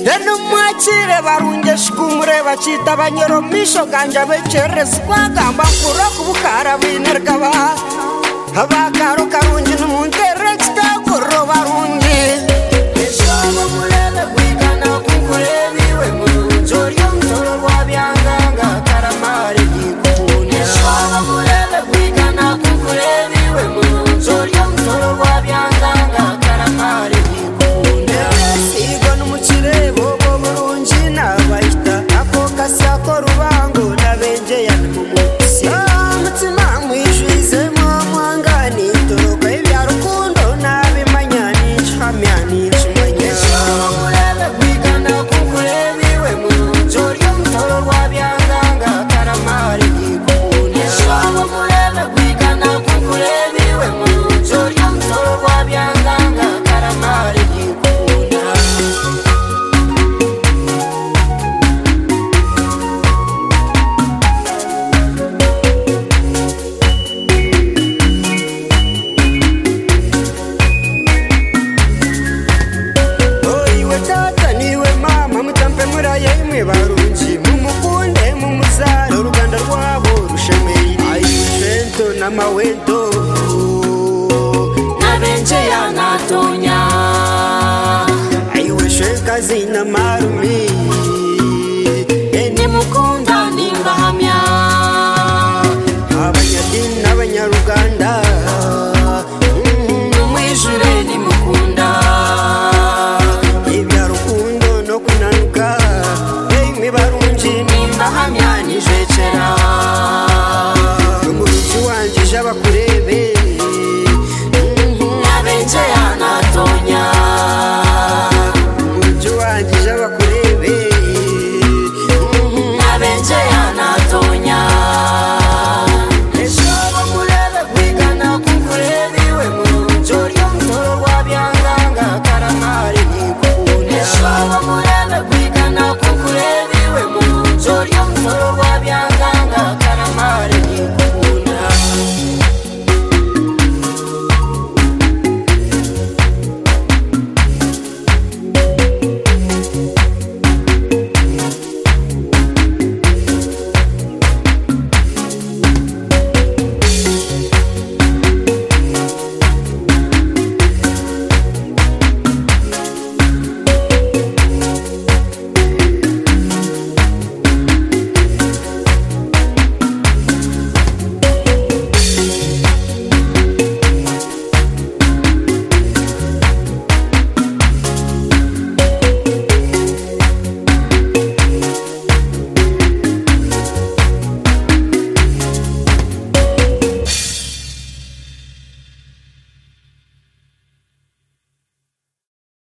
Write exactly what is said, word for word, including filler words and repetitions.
Mwachire barungesh kumureba chita banyoro misho ganja becherez kwagamba kuro kubukara binergaba abakaro karungi numunterexta kuro barungi eshaba mulele kwigana kunkurebiwe munzoriyo mtoro wabyanganga karamari gikune eshaba mulele kwigana kunkurebiwe munzoriyo mtoro wabyanganga karamari gikune sigo numuchirebo Baita ako kasako rubango nabenje ya mumusi mutima mwishize mwangani toroka ibya rukundo nabimanyani chamyani chimanyesha mulele kwigana kukurebiwe munzoriyo mtoro wabyanganga karamari gikune shaba mulele kwigana kukurebiwe munzoriyo mtoro wabyanganga karamari gikune barungi mumukunde mumuzaro ruganda rwabo rushemeye ayishento namawendo nabenje yanatonya ayiwe shekazi na marumi